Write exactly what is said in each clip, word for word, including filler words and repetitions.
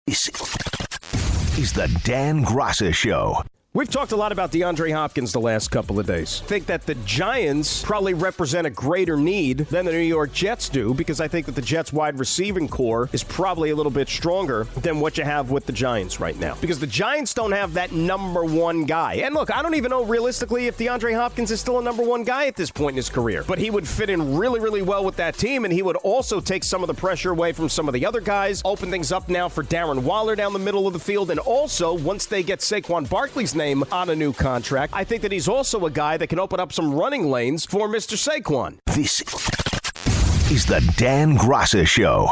This is the Dan Graca Show. We've talked a lot about DeAndre Hopkins the last couple of days. I think that the Giants probably represent a greater need than the New York Jets do, because I think that the Jets' wide receiving core is probably a little bit stronger than what you have with the Giants right now. Because the Giants don't have that number one guy. And look, I don't even know realistically if DeAndre Hopkins is still a number one guy at this point in his career. But he would fit in really, really well with that team, and he would also take some of the pressure away from some of the other guys, open things up now for Darren Waller down the middle of the field, and also, once they get Saquon Barkley's name on a new contract, I think that he's also a guy that can open up some running lanes for Mister Saquon. This is the Dan Graca Show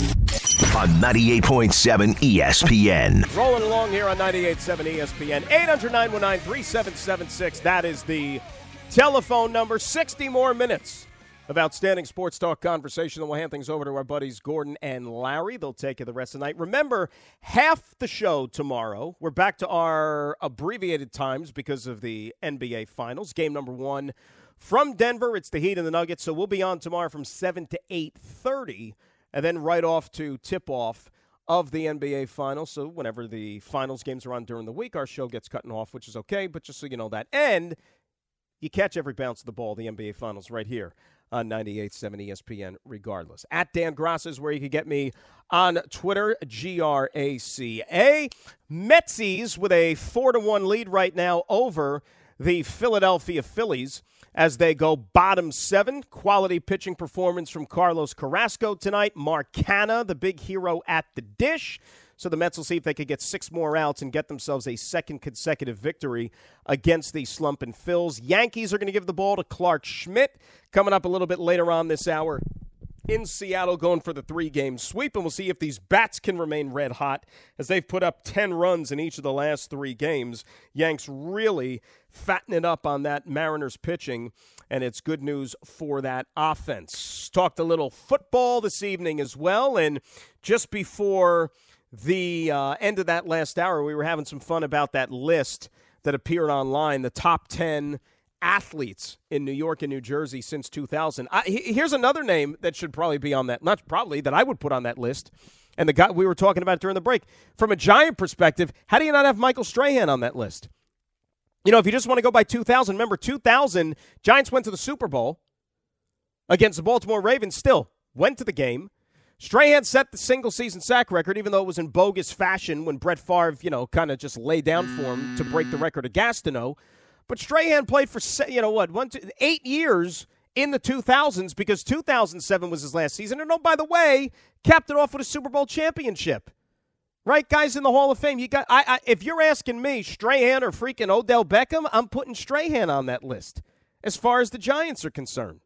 on ninety-eight point seven E S P N. Rolling along here on ninety-eight point seven E S P N. eight hundred, nine one nine, three seven seven six. That is the telephone number. sixty more minutes of outstanding sports talk conversation. Then we'll hand things over to our buddies Gordon and Larry. They'll take you the rest of the night. Remember, half the show tomorrow. We're back to our abbreviated times because of the N B A Finals. Game number one from Denver. It's the Heat and the Nuggets. So we'll be on tomorrow from seven to eight thirty, and then right off to tip-off of the N B A Finals. So whenever the Finals games are on during the week, our show gets cut off, which is okay, but just so you know that. And you catch every bounce of the ball, the N B A Finals, right here on ninety-eight point seven E S P N regardless. At Dan Graca is where you can get me on Twitter, G R A C A. Metsies with a four to one lead right now over the Philadelphia Phillies as they go bottom seven. Quality pitching performance from Carlos Carrasco tonight. Mark Canha, the big hero at the dish. So the Mets will see if they could get six more outs and get themselves a second consecutive victory against the slumping Phils. Yankees are going to give the ball to Clark Schmidt coming up a little bit later on this hour in Seattle, going for the three-game sweep. And we'll see if these bats can remain red hot as they've put up ten runs in each of the last three games. Yanks really fattening up on that Mariners pitching, and it's good news for that offense. Talked a little football this evening as well, and just before the uh, end of that last hour, we were having some fun about that list that appeared online, the top ten athletes in New York and New Jersey since two thousand. I, here's another name that should probably be on that, not probably, that I would put on that list. And the guy we were talking about during the break, from a Giant perspective, how do you not have Michael Strahan on that list? You know, if you just want to go by two thousand, remember two thousand, Giants went to the Super Bowl against the Baltimore Ravens, still went to the game. Strahan set the single-season sack record, even though it was in bogus fashion when Brett Favre, you know, kind of just lay down for him to break the record of Gastineau. But Strahan played for, you know what, one, two, eight years in the two thousands because two thousand seven was his last season. And, oh, by the way, capped it off with a Super Bowl championship. Right, guys in the Hall of Fame. You got. I, I, if you're asking me, Strahan or freaking Odell Beckham, I'm putting Strahan on that list as far as the Giants are concerned.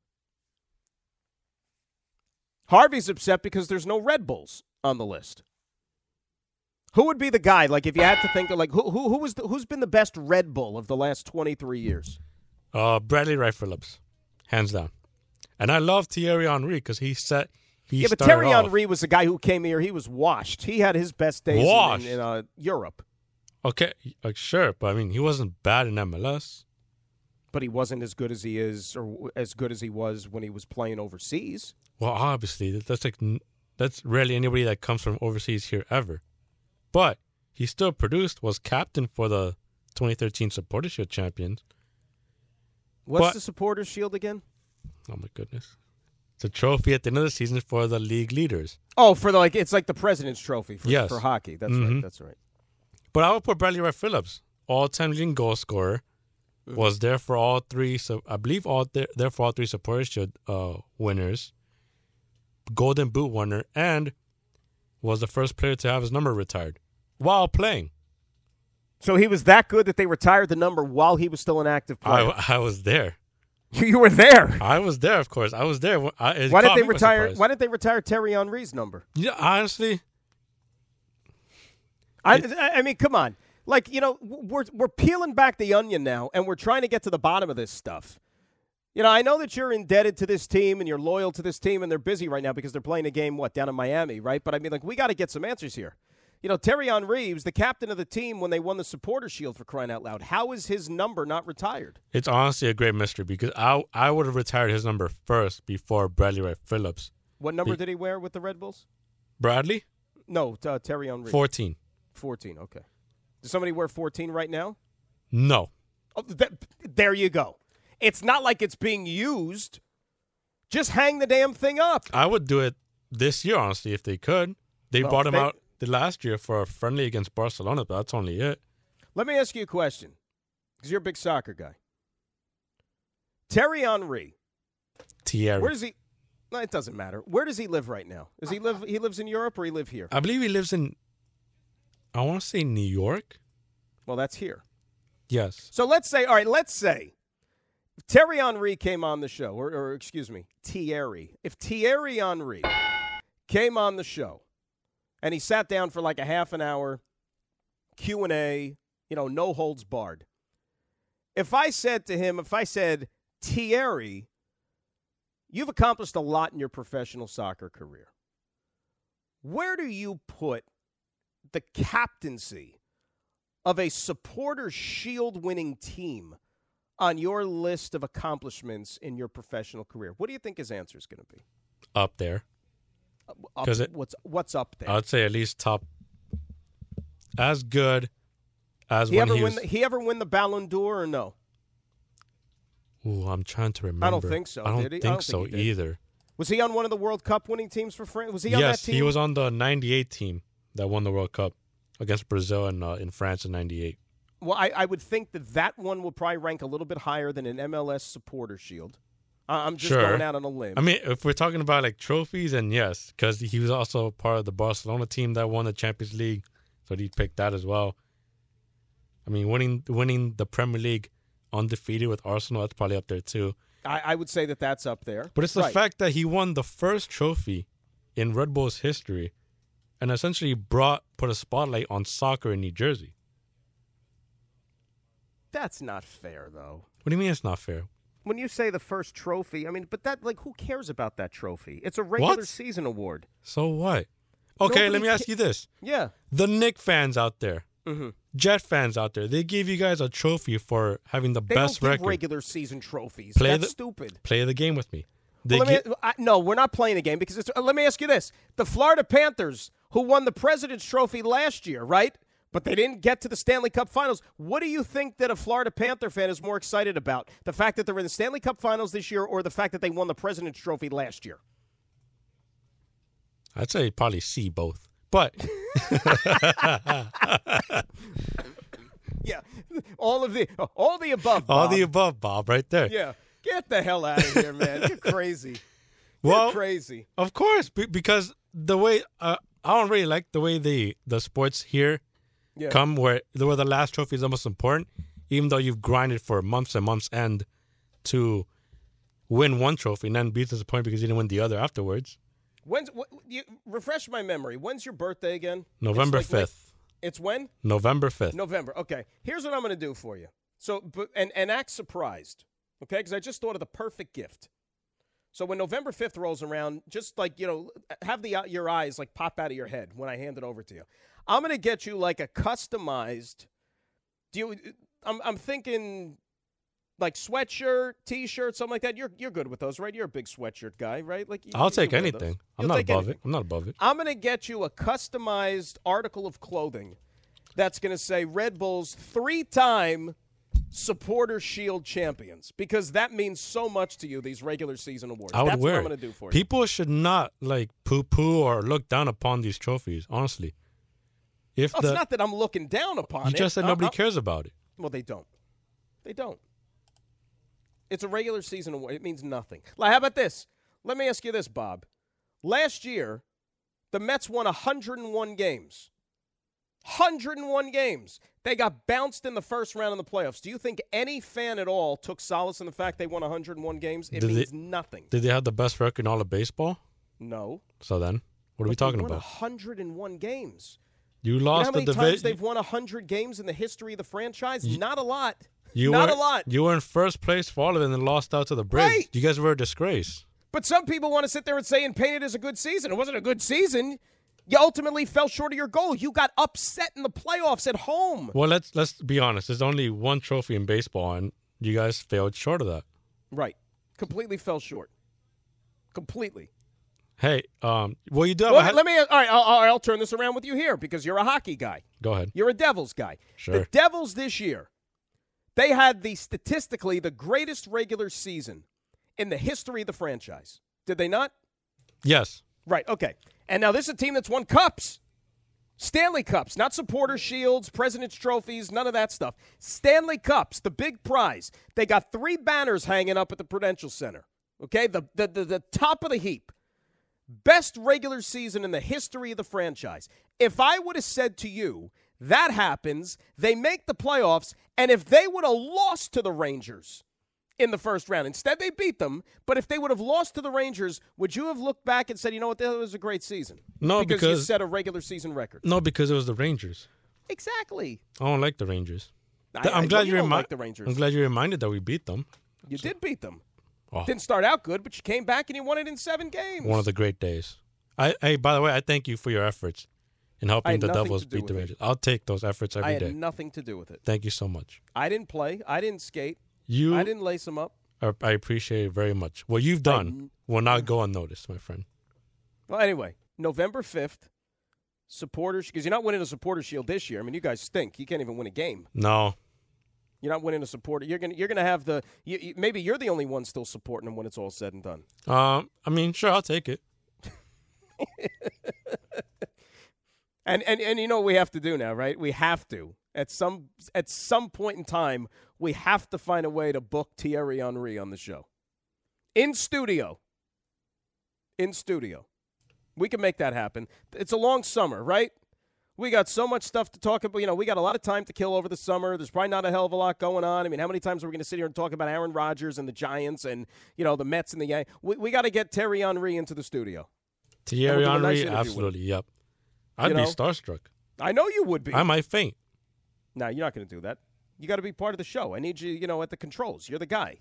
Harvey's upset because there's no Red Bulls on the list. Who would be the guy? Like, if you had to think of, like, who who who was the, who's been the best Red Bull of the last twenty-three years? Uh, Bradley Wright Phillips, hands down. And I love Thierry Henry because he set. He yeah, but Thierry Henry was the guy who came here. He was washed. He had his best days washed. in, in uh, Europe. Okay, like, sure, but I mean, he wasn't bad in M L S. But he wasn't as good as he is, or as good as he was when he was playing overseas. Well, obviously, that's like that's rarely anybody that comes from overseas here ever. But he still produced, was captain for the twenty thirteen Supporters Shield champions. What's but, the Supporters Shield again? Oh my goodness, it's a trophy at the end of the season for the league leaders. Oh, for the like, it's like the President's Trophy for, yes. for hockey. That's mm-hmm. right. That's right. But I would put Bradley Wright Phillips, all-time leading goal scorer. Was there for all three, so I believe all there, there for all three Supporters Shield uh, winners, Golden Boot winner, and was the first player to have his number retired while playing. So he was that good that they retired the number while he was still an active player. I, I was there. You were there. I was there, of course. I was there. I, why did they retire? Why did they retire Terry Henry's number? Yeah, honestly, I it, I mean, come on. Like, you know, we're we're peeling back the onion now, and we're trying to get to the bottom of this stuff. You know, I know that you're indebted to this team and you're loyal to this team, and they're busy right now because they're playing a game, what, down in Miami, right? But, I mean, like, we got to get some answers here. You know, Terry Henry was the captain of the team when they won the Supporters Shield, for crying out loud. How is his number not retired? It's honestly a great mystery because I I would have retired his number first before Bradley Wright Phillips. What number Be- did he wear with the Red Bulls? Bradley? No, uh, Terry Henry. fourteen. fourteen, okay. Does somebody wear fourteen right now? No. Oh, th- there you go. It's not like it's being used. Just hang the damn thing up. I would do it this year, honestly, if they could. They Well, brought him they- out the last year for a friendly against Barcelona, but that's only it. Let me ask you a question, because you're a big soccer guy. Terry Henry, Thierry. where does he? No, it doesn't matter. Where does he live right now? Does he live? He lives in Europe, or he live here? I believe he lives in, I want to say New York. Well, that's here. Yes. So let's say, all right, let's say Terry Henry came on the show, or, or excuse me, Thierry. If Thierry Henry came on the show and he sat down for like a half an hour, Q and A, you know, no holds barred. If I said to him, if I said, Thierry, you've accomplished a lot in your professional soccer career. Where do you put the captaincy of a supporter shield winning team on your list of accomplishments in your professional career? What do you think his answer is going to be? Up there. Up, 'Cause it- what's what's up there? I'd say at least top, as good as he when ever he win? was. The, he ever win the Ballon d'Or or no? Ooh, I'm trying to remember. I don't think so, I don't did he? I think don't so think he did. either. Was he on one of the World Cup winning teams for France? Was he on Yes, that team? he was on the ninety-eight team that won the World Cup against Brazil and uh, in France in ninety-eight. Well, I, I would think that that one will probably rank a little bit higher than an M L S supporter shield. I- I'm just Sure. going out on a limb. I mean, if we're talking about like trophies, and yes, because he was also part of the Barcelona team that won the Champions League, so he picked that as well. I mean, winning winning the Premier League undefeated with Arsenal, that's probably up there too. I, I would say that that's up there. But it's the Right. fact that he won the first trophy in Red Bull's history, and essentially brought put a spotlight on soccer in New Jersey. That's not fair, though. What do you mean it's not fair? When you say the first trophy, I mean, but that, like, who cares about that trophy? It's a regular What? season award. So what? Okay, let Nobody me ask ca- you this. Yeah. The Knicks fans out there, Mm-hmm. Jet fans out there, they gave you guys a trophy for having the They best don't give record. regular season trophies. Play That's the- stupid. Play the game with me. They Well, let gi- me, I, no, we're not playing a game because it's, uh, let me ask you this. The Florida Panthers, who won the President's Trophy last year, right? But they didn't get to the Stanley Cup Finals. What do you think that a Florida Panther fan is more excited about? The fact that they're in the Stanley Cup Finals this year or the fact that they won the President's Trophy last year? I'd say probably C both. But Yeah. All of the all the above, all Bob. the above, Bob, right there. Yeah. Get the hell out of here, man. You're crazy. Well, You're crazy. Of course, be- because the way uh, I don't really like the way the the sports here Yeah. come where where the last trophy is the most important, even though you've grinded for months and months end to win one trophy and then be disappointed because you didn't win the other afterwards. When's what, you refresh my memory? When's your birthday again? November It's like late- fifth. It's when? November fifth. November. Okay. Here's what I'm going to do for you. So, but, and, and act surprised, okay? Because I just thought of the perfect gift. So when November fifth rolls around, just like, you know, have the your eyes like pop out of your head when I hand it over to you. I'm going to get you like a customized, do you, I'm, I'm thinking like sweatshirt, T-shirt, something like that. You're you're good with those, right? You're a big sweatshirt guy, right? Like you- I'll you take can wear those. anything. I'm You'll not take above anything. it. I'm not above it. I'm going to get you a customized article of clothing that's going to say Red Bull's three-time supporter shield champions because that means so much to you, these regular season awards. I would that's wear what it. I'm going to do for you. People should not like poo-poo or look down upon these trophies, honestly. If Oh, the, it's not that I'm looking down upon you it. just said Uh, nobody uh, cares about it. Well, they don't. They don't. It's a regular season award. It means nothing. Like, how about this? Let me ask you this, Bob. Last year, the Mets won one hundred one games. one hundred one games. They got bounced in the first round of the playoffs. Do you think any fan at all took solace in the fact they won one hundred one games? It Did they- means nothing. Did they have the best record in all of baseball? No. So then, what are we But they talking won about? one hundred one games. You You know lost how many the times division. they've won one hundred games in the history of the franchise? Not a lot. You Not were, a lot. You were in first place for all of it and then lost out to the Braves. Right. You guys were a disgrace. But some people want to sit there and say and paint it as a good season. It wasn't a good season. You ultimately fell short of your goal. You got upset in the playoffs at home. Well, let's let's be honest. There's only one trophy in baseball, and you guys failed short of that. Right. Completely fell short. Completely. Hey, um, well, you do have Well, a, let me. All right, I'll, I'll, I'll turn this around with you here because you're a hockey guy. Go ahead. You're a Devils guy. Sure. The Devils this year, they had the statistically the greatest regular season in the history of the franchise. Did they not? Yes. Right. Okay. And now this is a team that's won cups. Stanley Cups, not supporter shields, President's trophies, none of that stuff. Stanley Cups, the big prize. They got three banners hanging up at the Prudential Center. Okay, the, the, the, the top of the heap. Best regular season in the history of the franchise. If I would have said to you, that happens, they make the playoffs, and if they would have lost to the Rangers in the first round, instead they beat them, but if they would have lost to the Rangers, would you have looked back and said, you know what, that was a great season? No, because, because you set a regular season record. No, because it was the Rangers. Exactly. I don't like the Rangers. I, I'm I glad you you don't remi- like the Rangers. I'm glad you reminded that we beat them. You so. did beat them. Oh. Didn't start out good, but you came back and you won it in seven games. One of the great days. I, I by the way, I thank you for your efforts in helping the Devils beat the Rangers. It. I'll take those efforts every day. I day. had nothing to do with it. Thank you so much. I didn't play. I didn't skate. You, I didn't lace them up. I appreciate it very much. What you've done I, will not go unnoticed, my friend. Well, anyway, November fifth, supporters, because you're not winning a supporter shield this year. I mean, you guys stink. You can't even win a game. No. You're not winning a supporter. You're gonna you're gonna have the you, you, maybe you're the only one still supporting them when it's all said and done. Um, I mean, sure, I'll take it. and and and you know what we have to do now, right? We have to at some at some point in time we have to find a way to book Thierry Henry on the show in studio. In studio, we can make that happen. It's a long summer, right? We got so much stuff to talk about. You know, we got a lot of time to kill over the summer. There's probably not a hell of a lot going on. I mean, how many times are we going to sit here and talk about Aaron Rodgers and the Giants and, you know, the Mets and the Yankees? We, we got to get Thierry Henry into the studio. Thierry Henry, nice absolutely, yep. I'd you be know? starstruck. I know you would be. I might faint. No, you're not going to do that. You got to be part of the show. I need you, you know, at the controls. You're the guy.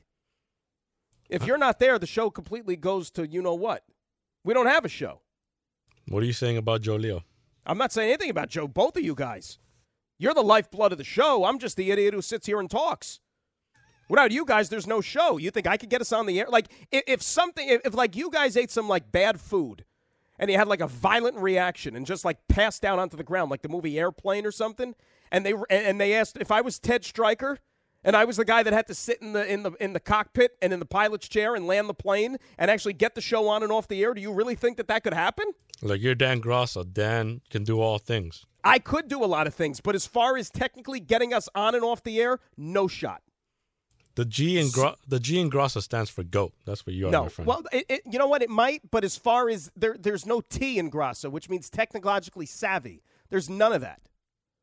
If you're not there, the show completely goes to you know what. We don't have a show. What are you saying about Joe Leo? I'm not saying anything about Joe. Both of you guys. You're the lifeblood of the show. I'm just the idiot who sits here and talks. Without you guys, there's no show. You think I could get us on the air? Like, if, if something, if, if like you guys ate some like bad food and you had like a violent reaction and just like passed down onto the ground, like the movie Airplane or something, and they and they asked if I was Ted Stryker and I was the guy that had to sit in the in the in the cockpit and in the pilot's chair and land the plane and actually get the show on and off the air, do you really think that that could happen? Like, you're Dan Grosso. Dan can do all things. I could do a lot of things, but as far as technically getting us on and off the air, no shot. The G in Gro- the G in Grosso stands for GOAT. That's what you are, no. my friend. Well, it, it, you know what? It might, but as far as there, there's no T in Grosso, which means technologically savvy. There's none of that.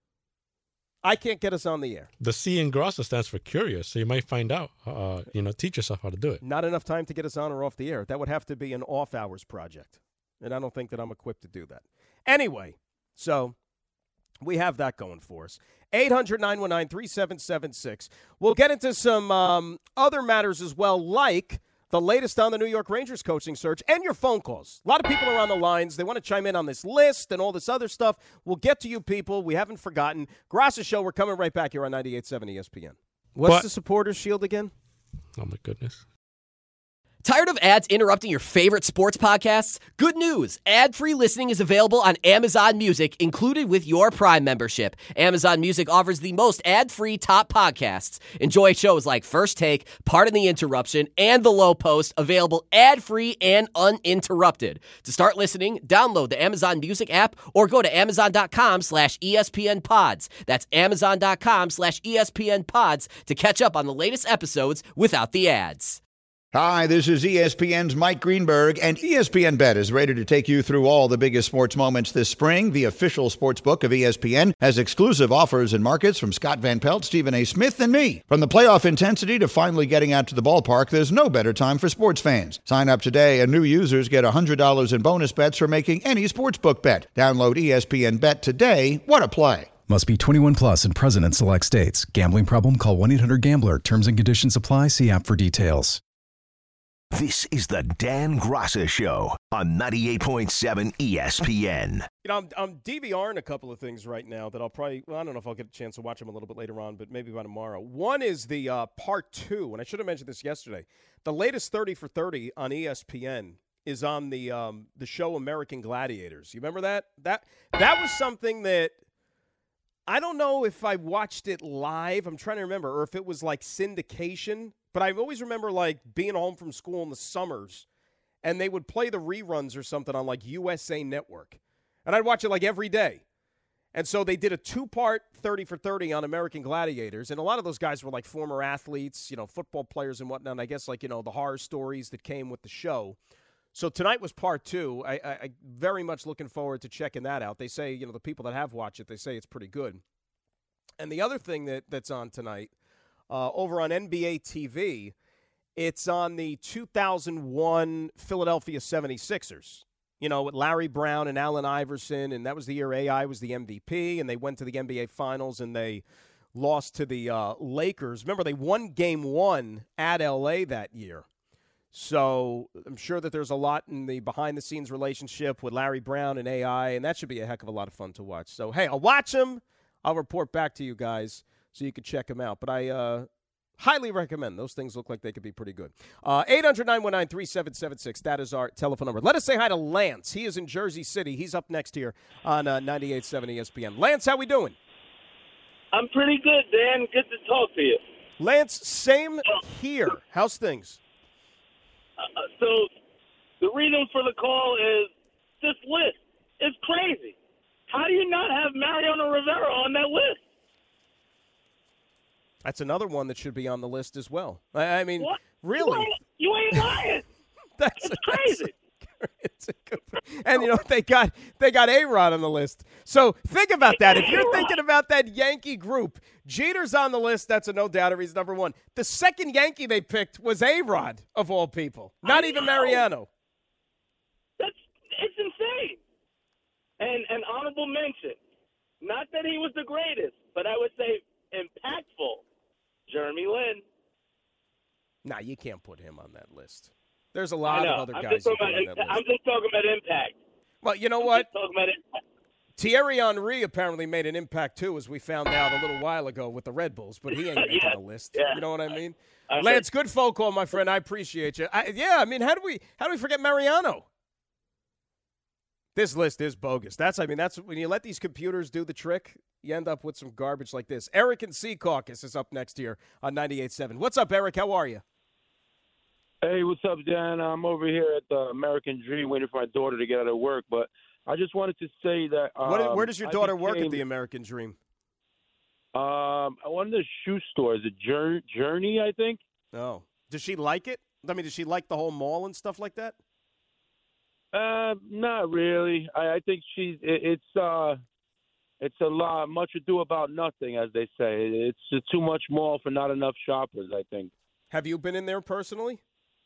I can't get us on the air. The C in Grosso stands for curious, so you might find out. Uh, you know, teach yourself how to do it. Not enough time to get us on or off the air. That would have to be an off-hours project. And I don't think that I'm equipped to do that. Anyway, so we have that going for us. eight hundred, nine one nine, three seven seven six. We'll get into some um, other matters as well, like the latest on the New York Rangers coaching search and your phone calls. A lot of people are on the lines. They want to chime in on this list and all this other stuff. We'll get to you people. We haven't forgotten. Graca Show, we're coming right back here on ninety-eight point seven E S P N. What's but, the supporters shield again? Oh, my goodness. Tired of ads interrupting your favorite sports podcasts? Good news! Ad-free listening is available on Amazon Music, included with your Prime membership. Amazon Music offers the most ad-free top podcasts. Enjoy shows like First Take, Pardon the Interruption, and The Low Post, available ad-free and uninterrupted. To start listening, download the Amazon Music app or go to amazon.com slash ESPN pods. That's amazon.com slash ESPN pods to catch up on the latest episodes without the ads. Hi, this is E S P N's Mike Greenberg, and E S P N Bet is ready to take you through all the biggest sports moments this spring. The official sports book of E S P N has exclusive offers and markets from Scott Van Pelt, Stephen A. Smith, and me. From the playoff intensity to finally getting out to the ballpark, there's no better time for sports fans. Sign up today, and new users get one hundred dollars in bonus bets for making any sportsbook bet. Download E S P N Bet today. What a play. Must be twenty-one plus and present in select states. Gambling problem? Call one eight hundred gambler. Terms and conditions apply. See app for details. This is the Dan Graca Show on ninety-eight point seven E S P N. You know, I'm, I'm DVRing a couple of things right now that I'll probably, well, I don't know if I'll get a chance to watch them a little bit later on, but maybe by tomorrow. One is the uh, part two, and I should have mentioned this yesterday. The latest thirty for thirty on E S P N is on the um, the show American Gladiators. You remember that? That that was something that I don't know if I watched it live. I'm trying to remember, or if it was like syndication. But I always remember like being home from school in the summers, and they would play the reruns or something on like U S A Network, and I'd watch it like every day. And so they did a two-part thirty for thirty on American Gladiators, and a lot of those guys were like former athletes, you know, football players and whatnot, and I guess like, you know, the horror stories that came with the show. So tonight was part two. I, I, I very much looking forward to checking that out. They say, you know, the people that have watched it, they say it's pretty good. And the other thing that, that's on tonight, uh, over on N B A T V, it's on the two thousand one Philadelphia seventy-sixers. You know, with Larry Brown and Allen Iverson, and that was the year A I was the M V P, and they went to the N B A Finals, and they lost to the uh, Lakers. Remember, they won Game One at L A that year. So I'm sure that there's a lot in the behind-the-scenes relationship with Larry Brown and A I, and that should be a heck of a lot of fun to watch. So, hey, I'll watch them. I'll report back to you guys so you can check them out. But I uh, highly recommend. Those things look like they could be pretty good. Uh, eight hundred, nine one nine, three seven seven six. That is our telephone number. Let us say hi to Lance. He is in Jersey City. He's up next here on uh, ninety-eight point seven E S P N. Lance, how we doing? I'm pretty good, Dan. Good to talk to you. Lance, same here. How's things? Uh, so the reason for the call is this list is crazy. How do you not have Mariano Rivera on that list? That's another one that should be on the list as well. I, I mean, what? really? You ain't, you ain't lying. that's it's a, crazy. That's a, it's a good, and, you know, they got they got A-Rod on the list. So think about that. If you're thinking about that Yankee group, Jeter's on the list. That's a no doubter. He's number one. The second Yankee they picked was A-Rod, of all people. Not I even know. Mariano. That's it's insane. And an honorable mention. Not that he was the greatest, but I would say impactful. Jeremy Lin. Nah, you can't put him on that list. There's a lot of other I'm guys just who talking put on about, that list. I'm just talking about impact. Well, you know I'm what? just talking about impact. Thierry Henry apparently made an impact, too, as we found out a little while ago with the Red Bulls, but he ain't making yeah, the list. yeah. You know what I mean? I Lance, good phone call, my friend. I appreciate you. I, yeah, I mean, how do we how do we forget Mariano? This list is bogus. That's I mean, that's when you let these computers do the trick, you end up with some garbage like this. Eric and Sea Caucus is up next here on ninety-eight point seven. What's up, Eric? How are you? Hey, what's up, Dan? I'm over here at the American Dream waiting for my daughter to get out of work, but I just wanted to say that um, what, where does your daughter became, work at the American Dream? Um, one of the shoe stores, a Journey, I think. Oh, does she like it? I mean, does she like the whole mall and stuff like that? Uh, not really. I, I think she's. It, it's uh, it's a lot, much ado about nothing, as they say. It's uh, too much mall for not enough shoppers, I think. Have you been in there personally?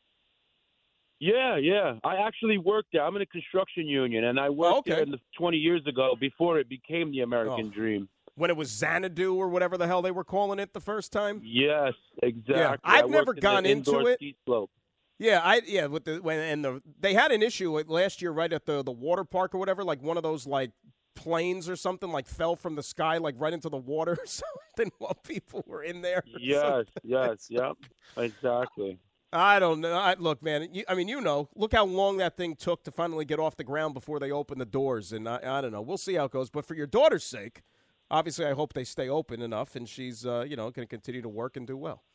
Yeah, yeah. I actually worked there. I'm in a construction union, and I worked oh, okay. there in the, twenty years ago before it became the American oh. Dream. When it was Xanadu or whatever the hell they were calling it the first time? Yes, exactly. Yeah, I've I never in gone into it. Ski slope. Yeah, I yeah with the when and the they had an issue last year right at the the water park or whatever, like one of those like planes or something like fell from the sky like right into the water or something while people were in there. Yes, yes, yep, exactly. I don't know. I, look, man. You, I mean, you know, look how long that thing took to finally get off the ground before they opened the doors, and I, I don't know. We'll see how it goes. But for your daughter's sake, obviously, I hope they stay open enough, and she's, uh, you know, going to continue to work and do well.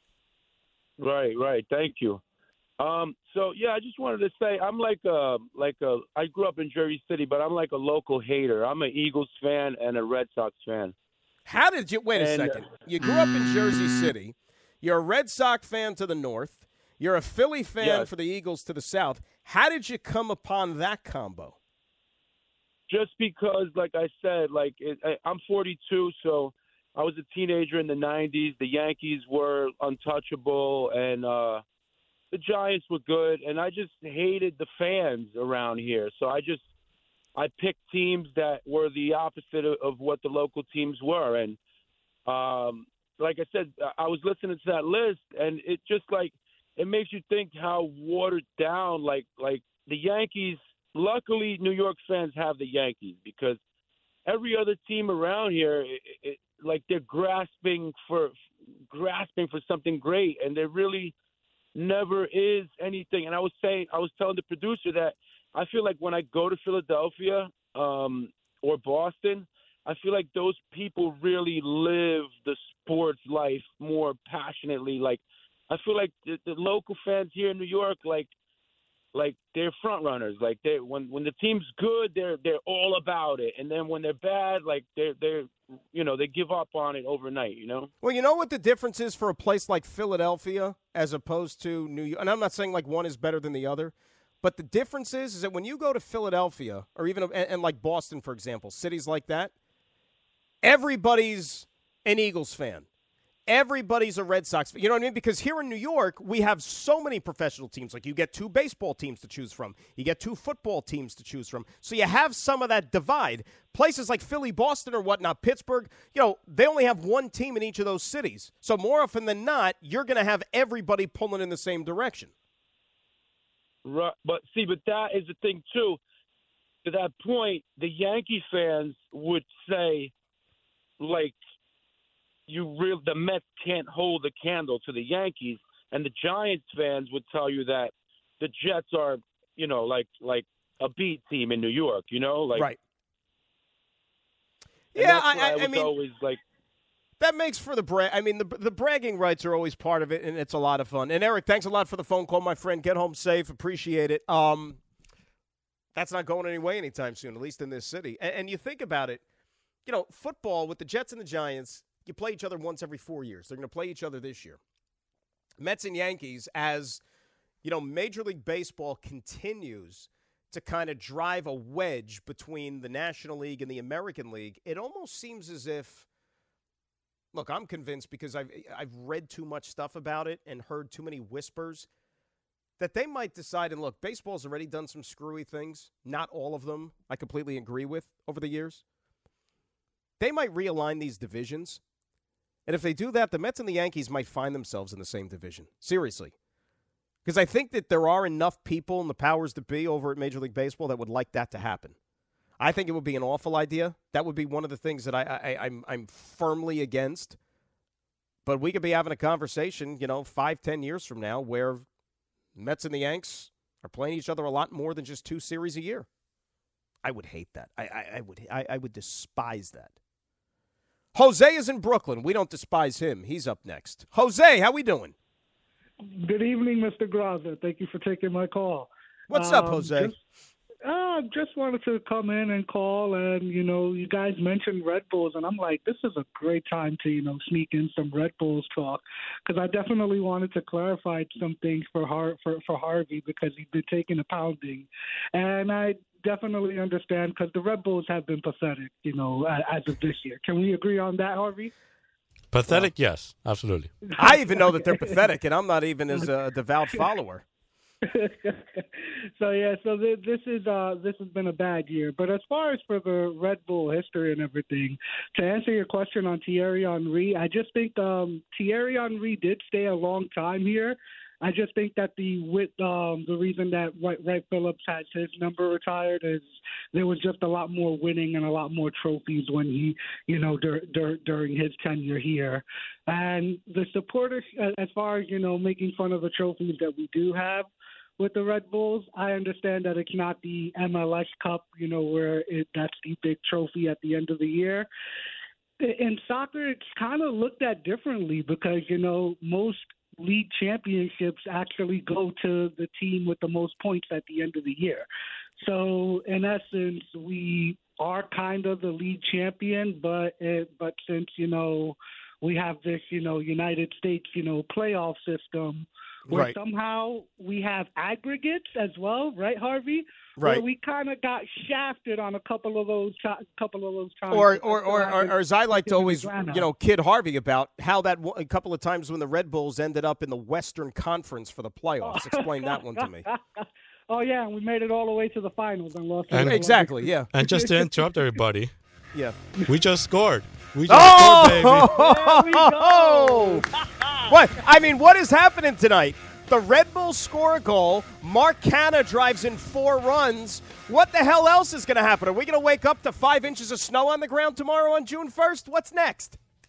Right, right. Thank you. Um, so yeah, I just wanted to say I'm like a like a I grew up in Jersey City, but I'm like a local hater. I'm an Eagles fan and a Red Sox fan. How did you wait a and, second? You grew up in Jersey City. You're a Red Sox fan to the north. You're a Philly fan yes. for the Eagles to the south. How did you come upon that combo? Just because, like I said, like it, I, I'm forty-two, so I was a teenager in the nineties. The Yankees were untouchable, and uh, the Giants were good, and I just hated the fans around here. So I just I picked teams that were the opposite of, of what the local teams were, and um, like I said, I was listening to that list, and it just like it makes you think how watered down, like like the Yankees. Luckily, New York fans have the Yankees because every other team around here, it, it, like they're grasping for grasping for something great, and they're really never is anything. And I was saying, I was telling the producer that I feel like when I go to Philadelphia um, or Boston, I feel like those people really live the sports life more passionately. Like, I feel like the, the local fans here in New York, like, like they're front runners. Like, they when when the team's good, they're they're all about it, and then when they're bad, like they're they're you know they give up on it overnight. You know. Well, you know what the difference is for a place like Philadelphia as opposed to New York, and I'm not saying like one is better than the other, but the difference is is that when you go to Philadelphia or even and, and like Boston, for example, cities like that, everybody's an Eagles fan. Everybody's a Red Sox fan. You know what I mean? Because here in New York, we have so many professional teams. Like, you get two baseball teams to choose from. You get two football teams to choose from. So you have some of that divide. Places like Philly, Boston, or whatnot, Pittsburgh, you know, they only have one team in each of those cities. So more often than not, you're going to have everybody pulling in the same direction. Right. But, see, but that is the thing, too. To that point, the Yankee fans would say, like, you real the Mets can't hold the candle to the Yankees, and the Giants fans would tell you that the Jets are, you know, like like a beat team in New York, you know, like right. And Yeah, that's what I, I, I, was I mean, always like. That makes for the brag. I mean, the the bragging rights are always part of it, and it's a lot of fun. And Eric, thanks a lot for the phone call, my friend. Get home safe. Appreciate it. Um, that's not going anyway anytime soon, at least in this city. And, and you think about it, you know, football with the Jets and the Giants, you play each other once every four years. They're going to play each other this year. Mets and Yankees, as, you know, Major League Baseball continues to kind of drive a wedge between the National League and the American League, it almost seems as if, look, I'm convinced because I've, I've read too much stuff about it and heard too many whispers, that they might decide, and look, baseball's already done some screwy things, not all of them I completely agree with over the years. They might realign these divisions. And if they do that, the Mets and the Yankees might find themselves in the same division. Seriously. Because I think that there are enough people in the powers that be over at Major League Baseball that would like that to happen. I think it would be an awful idea. That would be one of the things that I, I, I'm, I'm firmly against. But we could be having a conversation, you know, five, ten years from now where Mets and the Yanks are playing each other a lot more than just two series a year. I would hate that. I, I, I would I, I would despise that. Jose is in Brooklyn. We don't despise him. He's up next. Jose, how we doing? Good evening, Mister Graza. Thank you for taking my call. What's um, up, Jose? Just, uh, just wanted to come in and call, and, you know, you guys mentioned Red Bulls, and I'm like, this is a great time to, you know, sneak in some Red Bulls talk, because I definitely wanted to clarify some things for, Har- for, for Harvey, because he's been taking a pounding. And I definitely understand, because the Red Bulls have been pathetic, you know, as of this year. Can we agree on that, Harvey? Pathetic, well, yes, absolutely. I even know that they're pathetic, and I'm not even as a devout follower. so yeah, so th- this is uh this has been a bad year. But as far as for the Red Bull history and everything, to answer your question on Thierry Henry, I just think um, Thierry Henry did stay a long time here. I just think that the with um, the reason that Wright, Wright Phillips has his number retired is there was just a lot more winning and a lot more trophies when he, you know, dur- dur- during his tenure here. And the supporters, as far as, you know, making fun of the trophies that we do have with the Red Bulls, I understand that it's not the M L S Cup, you know, where it, that's the big trophy at the end of the year. In soccer, it's kind of looked at differently because, you know, most league championships actually go to the team with the most points at the end of the year. So in essence, we are kind of the league champion, but it, but since, you know, we have this, you know, United States, you know, playoff system where right. somehow we have aggregates as well, right, Harvey? Right. Where we kind of got shafted on a couple of those, couple of those times. Or, or, or, or, or as I like to always, you know, kid Harvey about how that a couple of times when the Red Bulls ended up in the Western Conference for the playoffs. Explain that one to me. Oh yeah, and we made it all the way to the finals and lost. And, exactly, yeah. And just to interrupt everybody, yeah, we just scored. We just oh! scored, There baby. we go. What? I mean, what is happening tonight? The Red Bulls score a goal. Mark Canha drives in four runs. What the hell else is going to happen? Are we going to wake up to five inches of snow on the ground tomorrow on June first? What's next?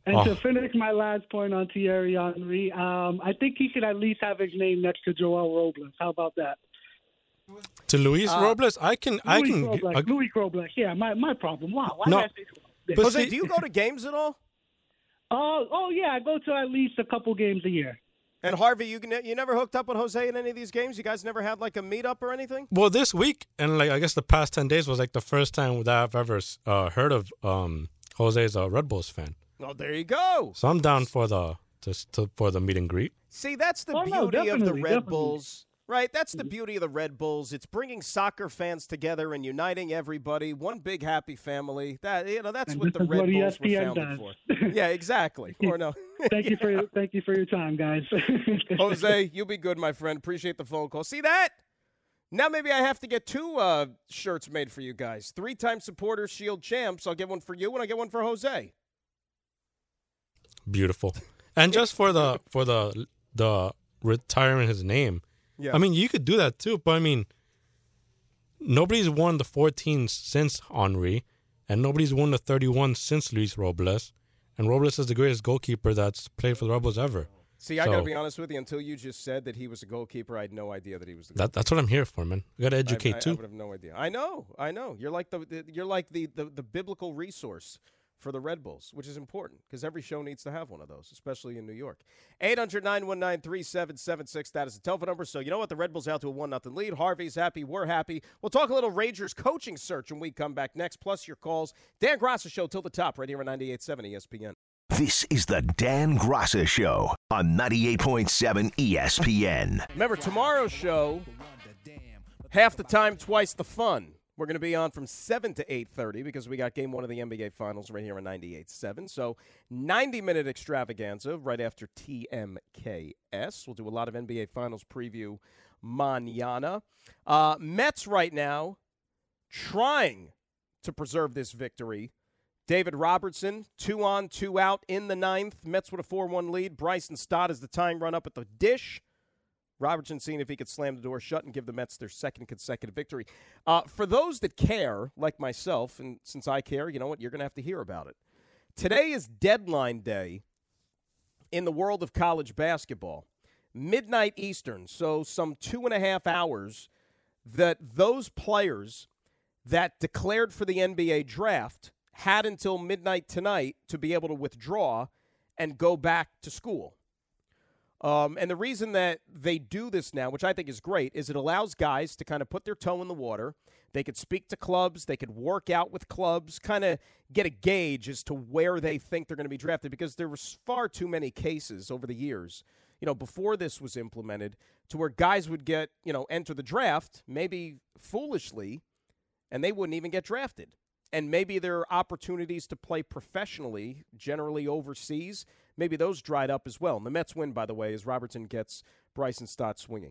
And Oh. to finish my last point on Thierry Henry, um, I think he should at least have his name next to Joel Robles. How about that? To Luis Uh, Robles, I can, I Louis can. Robles. uh, Louis Robles. Yeah, my, my problem. Wow. Why No. did I say so? But Jose, see- do you go to games at all? Oh, oh yeah, I go to at least a couple games a year. And Harvey, you you never hooked up with Jose in any of these games? You guys never had like a meetup or anything? Well, this week and like I guess the past ten days was like the first time that I've ever uh, heard of um, Jose as a Red Bulls fan. Oh, there you go. So I'm down for the to, to, for the meet and greet. See, that's the Oh, no, beauty of the definitely, Red definitely. Bulls. Right, that's the beauty of the Red Bulls. It's bringing soccer fans together and uniting everybody, one big happy family. That you know, that's And what this the is Red what Bulls were E S P N founded does. for. Yeah, exactly. Or no. Thank you for your, thank you for your time, guys. Jose, you be good, my friend. Appreciate the phone call. See that? Now maybe I have to get two uh, shirts made for you guys. Three-time Supporters Shield champs. I'll get one for you and I'll get one for Jose. Beautiful. And just for the for the the retiring his name. Yeah. I mean, you could do that too, but I mean, nobody's won the fourteen since Henry, and nobody's won the thirty-one since Luis Robles, and Robles is the greatest goalkeeper that's played for the Rebels ever. See, I So- got to be honest with you. Until you just said that he was a goalkeeper, I had no idea that he was the That that's what I'm here for, man. You got to educate I, I, too. I would have no idea. I know, I know. You're like the, the you're like the, the the biblical resource for the Red Bulls, which is important because every show needs to have one of those, especially in New York. eight hundred, nine one nine, three seven seven six. That is the telephone number. So you know what? The Red Bulls out to a one nothing lead. Harvey's happy. We're happy. We'll talk a little Rangers coaching search when we come back next, plus your calls. Dan Graca Show till the top right here on ninety-eight point seven E S P N. This is the Dan Graca Show on ninety-eight point seven E S P N. Remember, tomorrow's show, half the time, twice the fun. We're going to be on from seven to eight thirty because we got game one of the N B A Finals right here on ninety-eight point seven. So ninety-minute extravaganza right after T M K S. We'll do a lot of N B A Finals preview mañana. Uh, Mets right now trying to preserve this victory. David Robertson, two on, two out in the ninth. Mets with a four one lead. Bryson Stott is the tying run up at the dish. Robertson seeing if he could slam the door shut and give the Mets their second consecutive victory. Uh, for those that care, like myself, and since I care, you know what? You're going to have to hear about it. Today is deadline day in the world of college basketball. Midnight Eastern, so some two and a half hours that those players that declared for the N B A draft had until midnight tonight to be able to withdraw and go back to school. Um, and the reason that they do this now, which I think is great, is it allows guys to kind of put their toe in the water. They could speak to clubs. They could work out with clubs, kind of get a gauge as to where they think they're going to be drafted, because there was far too many cases over the years, you know, before this was implemented, to where guys would get, you know, enter the draft, maybe foolishly, and they wouldn't even get drafted. And maybe there are opportunities to play professionally, generally overseas. Maybe those dried up as well. And the Mets win, by the way, as Robertson gets Bryson Stott swinging.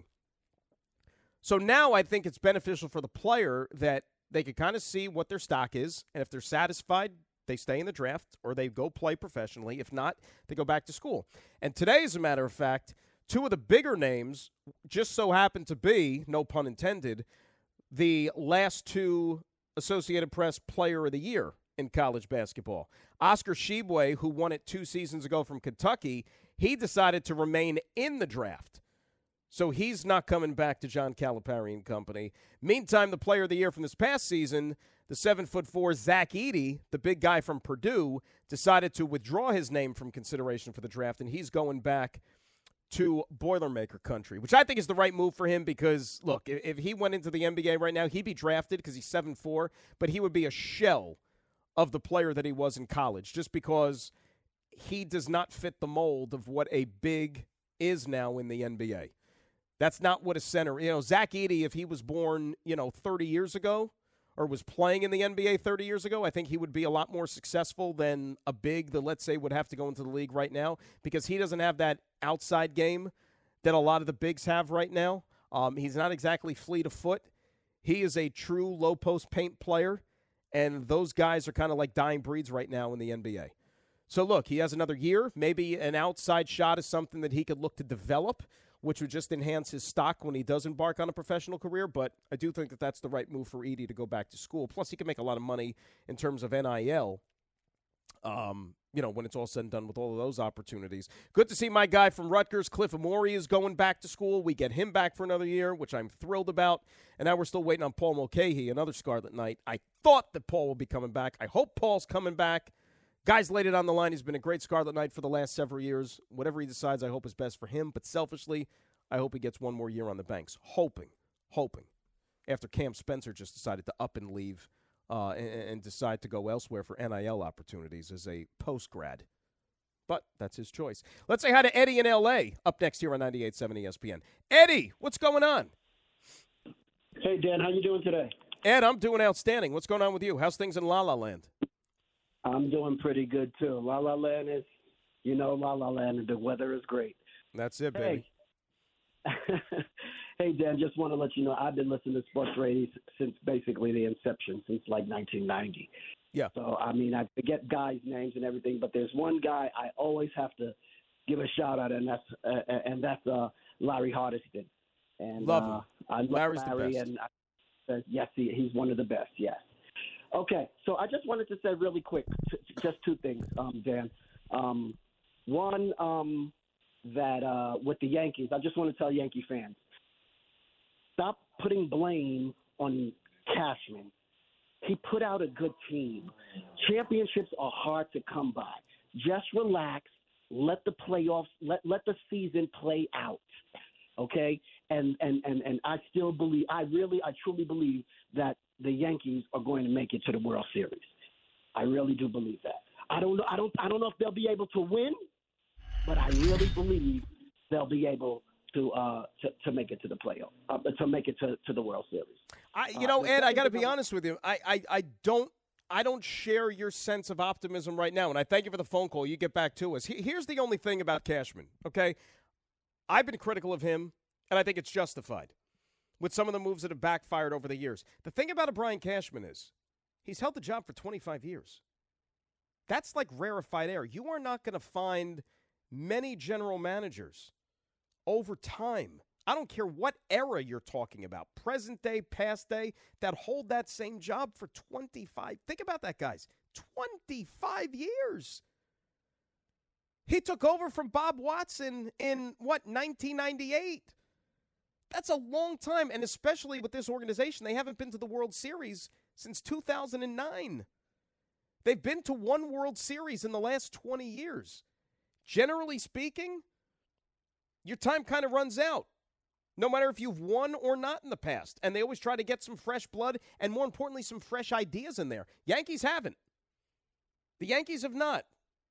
So now I think it's beneficial for the player that they could kind of see what their stock is. And if they're satisfied, they stay in the draft or they go play professionally. If not, they go back to school. And today, as a matter of fact, two of the bigger names just so happen to be, no pun intended, the last two Associated Press Player of the Year in college basketball. Oscar Tshiebwe, who won it two seasons ago from Kentucky, he decided to remain in the draft. So he's not coming back to John Calipari and company. Meantime, the Player of the Year from this past season, the seven foot four Zach Edey, the big guy from Purdue, decided to withdraw his name from consideration for the draft, and he's going back to Boilermaker country, which I think is the right move for him because, look, if he went into the N B A right now, he'd be drafted because he's seven foot four, but he would be a shell of the player that he was in college just because he does not fit the mold of what a big is now in the N B A. That's not what a center, you know, Zach Edey, if he was born, you know, thirty years ago or was playing in the N B A thirty years ago, I think he would be a lot more successful than a big that, let's say, would have to go into the league right now because he doesn't have that outside game that a lot of the bigs have right now. Um, he's not exactly fleet of foot. He is a true low-post paint player, and those guys are kind of like dying breeds right now in the N B A. So, look, he has another year. Maybe an outside shot is something that he could look to develop, which would just enhance his stock when he does embark on a professional career. But I do think that that's the right move for Edey to go back to school. Plus, he can make a lot of money in terms of N I L, um, you know, when it's all said and done with all of those opportunities. Good to see my guy from Rutgers, Cliff Amore, is going back to school. We get him back for another year, which I'm thrilled about. And now we're still waiting on Paul Mulcahy, another Scarlet Knight. I thought that Paul will be coming back. I hope Paul's coming back. Guy's laid it on the line. He's been a great Scarlet Knight for the last several years. Whatever he decides, I hope is best for him. But selfishly, I hope he gets one more year on the banks. Hoping, hoping, after Cam Spencer just decided to up and leave uh, and, and decide to go elsewhere for N I L opportunities as a post-grad. But that's his choice. Let's say hi to Eddie in L A up next here on ninety-eight point seven E S P N. Eddie, what's going on? Hey, Dan, how you doing today? Ed, I'm doing outstanding. What's going on with you? How's things in La La Land? I'm doing pretty good, too. La La Land is, you know, La La Land, and the weather is great. That's it, baby. Hey, hey Dan, just want to let you know I've been listening to sports radio since basically the inception, since like nineteen ninety. Yeah. So, I mean, I forget guys' names and everything, but there's one guy I always have to give a shout-out, and that's uh, and that's uh, Larry Hardesty. And, love him. Uh, I love Larry's Larry, the best. and I, uh, yes, he, he's one of the best, yes. Okay, so I just wanted to say really quick, t- just two things, um, Dan. Um, one, um, that uh, with the Yankees, I just want to tell Yankee fans, stop putting blame on Cashman. He put out a good team. Championships are hard to come by. Just relax. Let the playoffs, let, let the season play out. Okay? And, and, and, and I still believe, I really, I truly believe that the Yankees are going to make it to the World Series. I really do believe that. I don't know, I don't, I don't know if they'll be able to win, but I really believe they'll be able to uh, to, to make it to the playoff, uh, to make it to, to the World Series. I, you know, uh, Ed, I got to be honest with you. I, I, I don't, I don't share your sense of optimism right now, and I thank you for the phone call. You get back to us. Here's the only thing about Cashman. Okay, I've been critical of him, and I think it's justified with some of the moves that have backfired over the years. The thing about a Brian Cashman is he's held the job for twenty-five years. That's like rarefied air. You are not going to find many general managers over time, I don't care what era you're talking about, present day, past day, that hold that same job for twenty-five. Think about that, guys. twenty-five years. He took over from Bob Watson in, what, nineteen ninety-eight? That's a long time, and especially with this organization, they haven't been to the World Series since two thousand nine. They've been to one World Series in the last twenty years. Generally speaking, your time kind of runs out, no matter if you've won or not in the past. And they always try to get some fresh blood and, more importantly, some fresh ideas in there. Yankees haven't. The Yankees have not.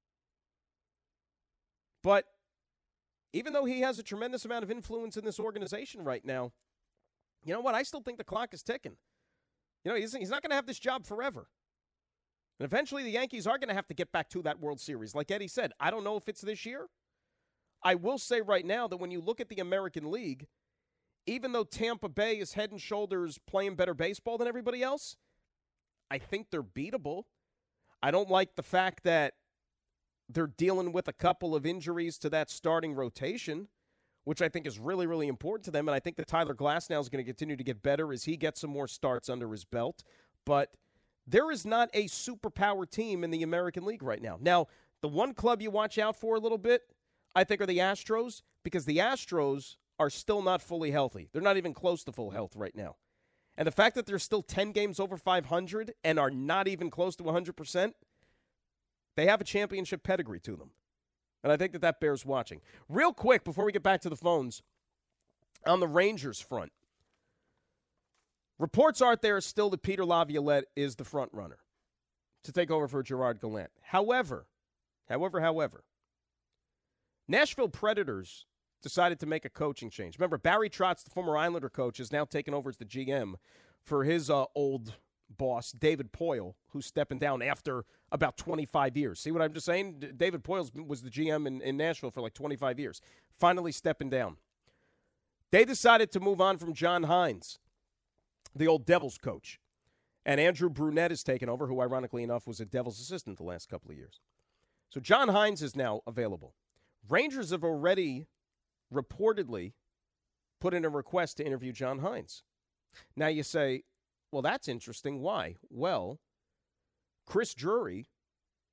But even though he has a tremendous amount of influence in this organization right now, you know what? I still think the clock is ticking. You know, he's, he's not going to have this job forever. And eventually the Yankees are going to have to get back to that World Series. Like Eddie said, I don't know if it's this year. I will say right now that when you look at the American League, even though Tampa Bay is head and shoulders playing better baseball than everybody else, I think they're beatable. I don't like the fact that they're dealing with a couple of injuries to that starting rotation, which I think is really, really important to them. And I think that Tyler Glasnow is going to continue to get better as he gets some more starts under his belt. But there is not a superpower team in the American League right now. Now, the one club you watch out for a little bit, I think, are the Astros, because the Astros are still not fully healthy. They're not even close to full health right now. And the fact that they're still ten games over five hundred and are not even close to one hundred percent, they have a championship pedigree to them. And I think that that bears watching. Real quick, before we get back to the phones, on the Rangers front, reports are there still that Peter Laviolette is the front runner to take over for Gerard Gallant. However, however, however, Nashville Predators decided to make a coaching change. Remember, Barry Trotz, the former Islander coach, is now taking over as the G M for his uh, old boss, David Poile, who's stepping down after about twenty-five years. See what I'm just saying? D- David Poile was the G M in, in Nashville for like twenty-five years. Finally stepping down. They decided to move on from John Hines, the old Devils coach. And Andrew Brunette is taking over, who ironically enough was a Devils assistant the last couple of years. So John Hines is now available. Rangers have already reportedly put in a request to interview John Hines. Now you say, well, that's interesting. Why? Well, Chris Drury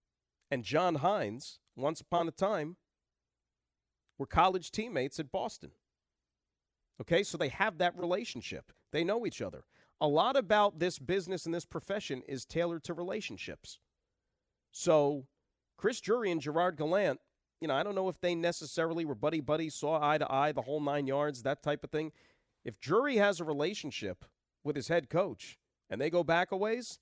and John Hines, once upon a time, were college teammates at Boston. Okay, so they have that relationship. They know each other. A lot about this business and this profession is tailored to relationships. So Chris Drury and Gerard Gallant, you know, I don't know if they necessarily were buddy-buddy, saw eye to eye, the whole nine yards, that type of thing. If Drury has a relationship with his head coach and they go back a ways,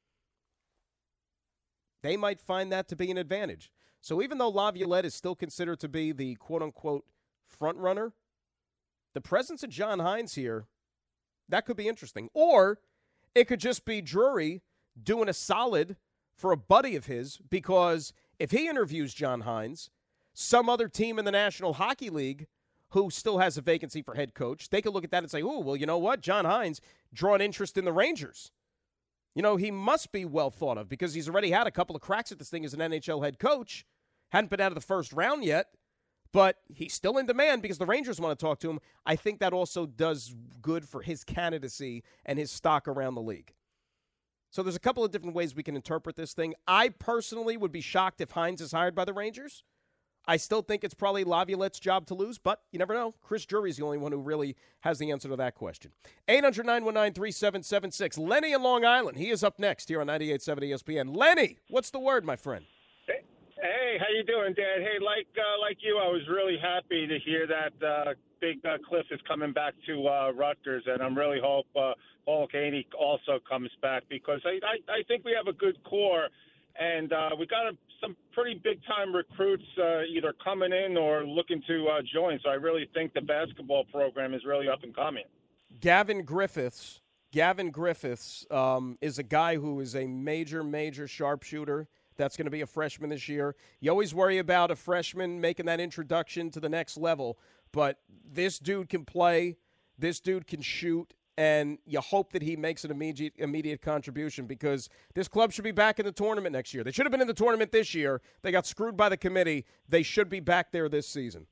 they might find that to be an advantage. So even though Laviolette is still considered to be the quote-unquote front runner, the presence of John Hines here, that could be interesting. Or it could just be Drury doing a solid for a buddy of his, because if he interviews John Hines, some other team in the National Hockey League who still has a vacancy for head coach, they could look at that and say, oh, well, you know what? John Hines drawn interest in the Rangers. You know, he must be well thought of because he's already had a couple of cracks at this thing as an N H L head coach. Hadn't been out of the first round yet, but he's still in demand because the Rangers want to talk to him. I think that also does good for his candidacy and his stock around the league. So there's a couple of different ways we can interpret this thing. I personally would be shocked if Hines is hired by the Rangers. I still think it's probably Laviolette's job to lose, but you never know. Chris Drury's the only one who really has the answer to that question. eight hundred, nine one nine, three seven seven six. Lenny in Long Island. He is up next here on ninety-eight point seven E S P N. Lenny, what's the word, my friend? Hey, how you doing, Dan? Hey, like uh, like you, I was really happy to hear that uh, Big uh, Cliff is coming back to uh, Rutgers, and I'm really hope uh, Paul Caney also comes back because I, I, I think we have a good core, and uh, we got a, some pretty big-time recruits uh, either coming in or looking to uh, join, so I really think the basketball program is really up and coming. Gavin Griffiths, Gavin Griffiths um, is a guy who is a major, major sharpshooter. That's going to be a freshman this year. You always worry about a freshman making that introduction to the next level, but this dude can play, this dude can shoot, and you hope that he makes an immediate immediate contribution because this club should be back in the tournament next year. They should have been in the tournament this year. They got screwed by the committee. They should be back there this season.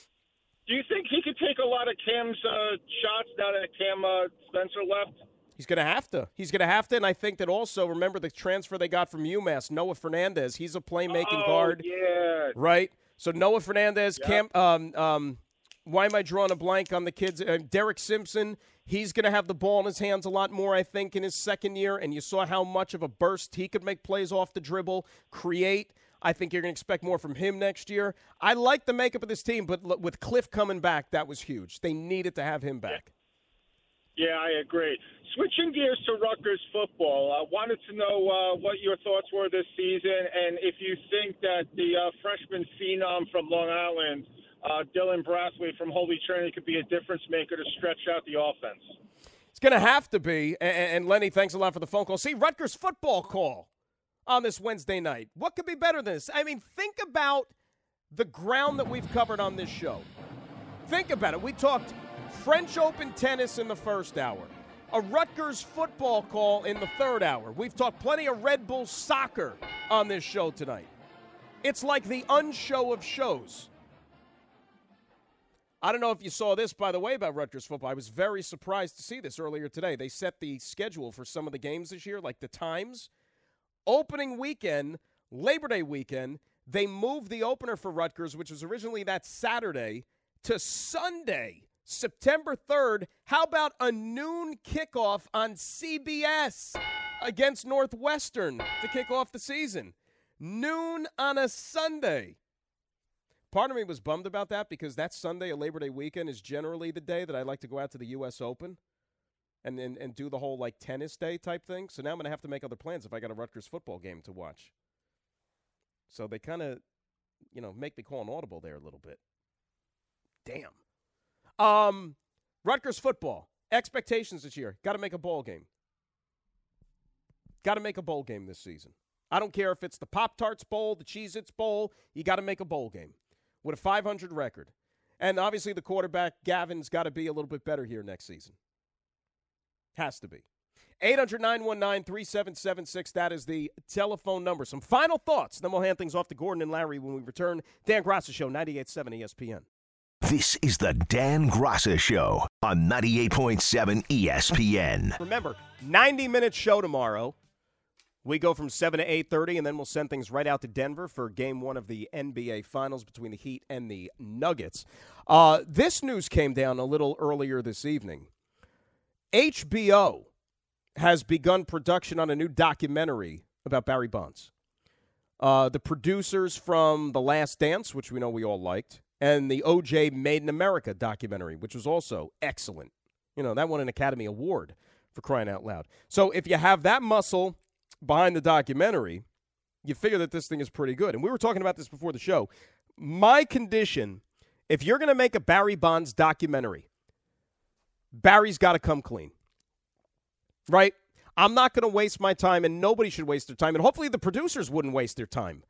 Do you think he could take a lot of Cam's uh, shots now that Cam uh, Spencer left? He's going to have to. He's going to have to, and I think that also, remember the transfer they got from UMass, Noah Fernandez. He's a playmaking oh, guard. yeah. Right? So Noah Fernandez, Yep. Cam, um, um, why am I drawing a blank on the kids? Uh, Derek Simpson, he's going to have the ball in his hands a lot more, I think, in his second year, and you saw how much of a burst he could make plays off the dribble, create. I think you're going to expect more from him next year. I like the makeup of this team, but l- with Cliff coming back, that was huge. They needed to have him back. Yeah, I agree. Switching gears to Rutgers football, I wanted to know uh, what your thoughts were this season and if you think that the uh, freshman phenom from Long Island, uh, Dylan Brassley from Holy Trinity, could be a difference maker to stretch out the offense. It's going to have to be. And, and Lenny, thanks a lot for the phone call. See, Rutgers football call on this Wednesday night. What could be better than this? I mean, think about the ground that we've covered on this show. Think about it. We talked French Open tennis in the first hour, a Rutgers football call in the third hour. We've talked plenty of Red Bull soccer on this show tonight. It's like the unshow of shows. I don't know if you saw this, by the way, about Rutgers football. I was very surprised to see this earlier today. They set the schedule for some of the games this year, like the times. Opening weekend, Labor Day weekend, they moved the opener for Rutgers, which was originally that Saturday, to Sunday, September third. How about a noon kickoff on C B S against Northwestern to kick off the season? Noon on a Sunday. Part of me was bummed about that because that Sunday, a Labor Day weekend, is generally the day that I like to go out to the U S Open and, and, and do the whole, like, tennis day type thing. So now I'm going to have to make other plans if I got a Rutgers football game to watch. So they kind of, you know, make me call an audible there a little bit. Damn. Um, Rutgers football, expectations this year. Got to make a bowl game. Got to make a bowl game this season. I don't care if it's the Pop-Tarts Bowl, the Cheez-Its Bowl. You got to make a bowl game with a five hundred record. And obviously the quarterback, Gavin's got to be a little bit better here next season. Has to be. eight hundred, nine one nine, three seven seven six. That is the telephone number. Some final thoughts. Then we'll hand things off to Gordon and Larry when we return. Dan Graca Show, ninety-eight point seven E S P N. This is the Dan Graca Show on ninety-eight point seven E S P N. Remember, ninety-minute show tomorrow. We go from seven to eight thirty, and then we'll send things right out to Denver for game one of the N B A Finals between the Heat and the Nuggets. Uh, this news came down a little earlier this evening. H B O has begun production on a new documentary about Barry Bonds. Uh, the producers from The Last Dance, which we know we all liked, and the O J Made in America documentary, which was also excellent. You know, that won an Academy Award for crying out loud. So if you have that muscle behind the documentary, you figure that this thing is pretty good. And we were talking about this before the show. My condition, if you're going to make a Barry Bonds documentary, Barry's got to come clean. Right? I'm not going to waste my time, and nobody should waste their time, and hopefully the producers wouldn't waste their time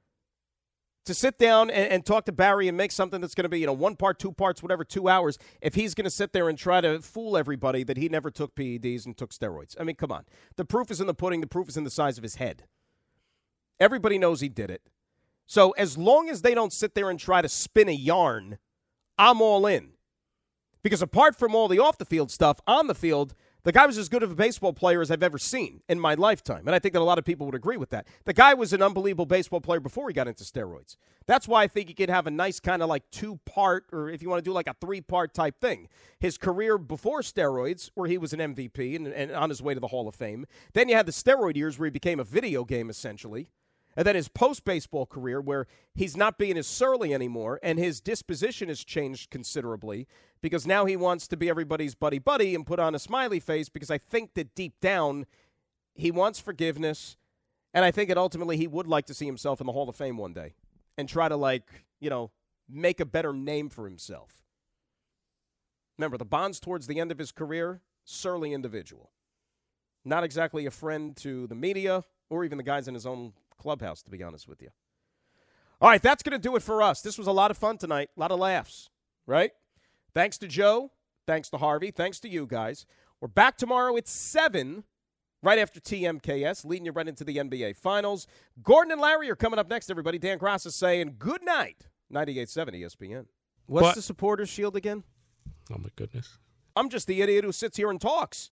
to sit down and, and talk to Barry and make something that's going to be, you know, one part, two parts, whatever, two hours, if he's going to sit there and try to fool everybody that he never took P E Ds and took steroids. I mean, come on. The proof is in the pudding. The proof is in the size of his head. Everybody knows he did it. So as long as they don't sit there and try to spin a yarn, I'm all in. Because apart from all the off-the-field stuff, on the field, the guy was as good of a baseball player as I've ever seen in my lifetime. And I think that a lot of people would agree with that. The guy was an unbelievable baseball player before he got into steroids. That's why I think he could have a nice kind of like two-part, or if you want to do like a three-part type thing. His career before steroids, where he was an M V P and, and on his way to the Hall of Fame. Then you had the steroid years where he became a video game, essentially. And then his post-baseball career, where he's not being as surly anymore, and his disposition has changed considerably because now he wants to be everybody's buddy-buddy and put on a smiley face, because I think that deep down he wants forgiveness, and I think that ultimately he would like to see himself in the Hall of Fame one day and try to, like, you know, make a better name for himself. Remember, the Bonds towards the end of his career, surly individual. Not exactly a friend to the media or even the guys in his own clubhouse, to be honest with you. All right, that's going to do it for us. This was a lot of fun tonight, a lot of laughs, right? Thanks to Joe, thanks to Harvey, thanks to you guys. We're back tomorrow at seven, right after T M K S, leading you right into the N B A Finals. Gordon and Larry are coming up next, everybody. Dan Grass is saying good night, ninety-eight point seven E S P N. What's But, the supporters shield again? Oh, my goodness. I'm just the idiot who sits here and talks.